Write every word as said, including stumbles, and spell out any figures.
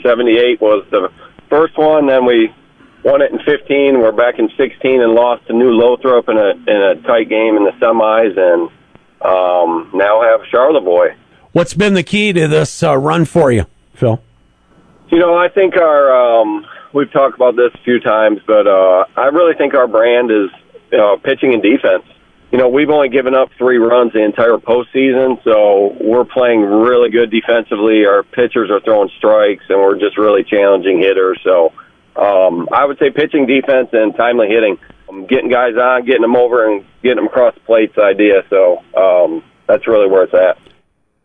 seventy-eight was the first one. Then we won it in fifteen. We're back in sixteen and lost to New Lothrop in a in a tight game in the semis, and um, now have Charlevoix. What's been the key to this uh, run for you, Phil? You know, I think our um, we've talked about this a few times, but uh, I really think our brand is uh, pitching and defense. You know, we've only given up three runs the entire postseason, so we're playing really good defensively. Our pitchers are throwing strikes, and we're just really challenging hitters. So um, I would say pitching, defense, and timely hitting. Um, getting guys on, getting them over, and getting them across the plate's the idea. So um, that's really where it's at.